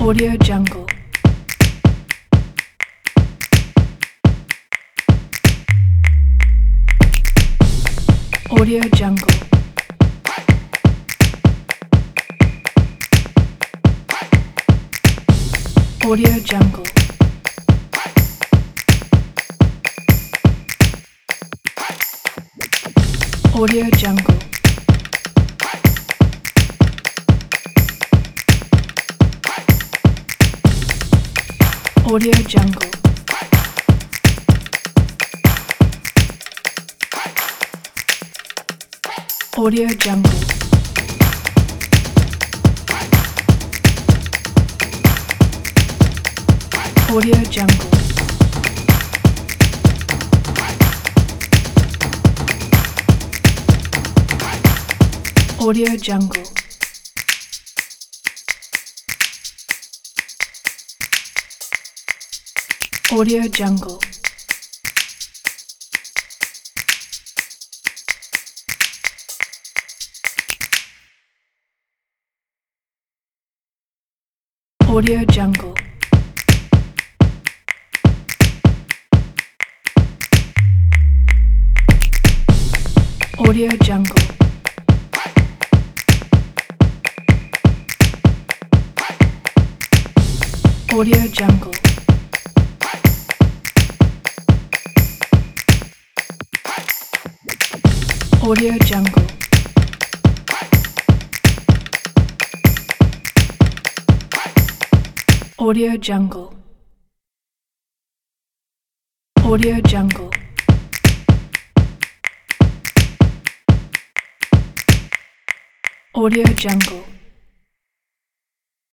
Audio Jungle. Audio Jungle. Audio Jungle. Audio Jungle. Audio Jungle. Audio Jungle. Audio Jungle. Audio Jungle. Audio Jungle. Audio Jungle. Audio Jungle. Audio Jungle. Audio Jungle. Audio Jungle. Audio Jungle. Audio Jungle.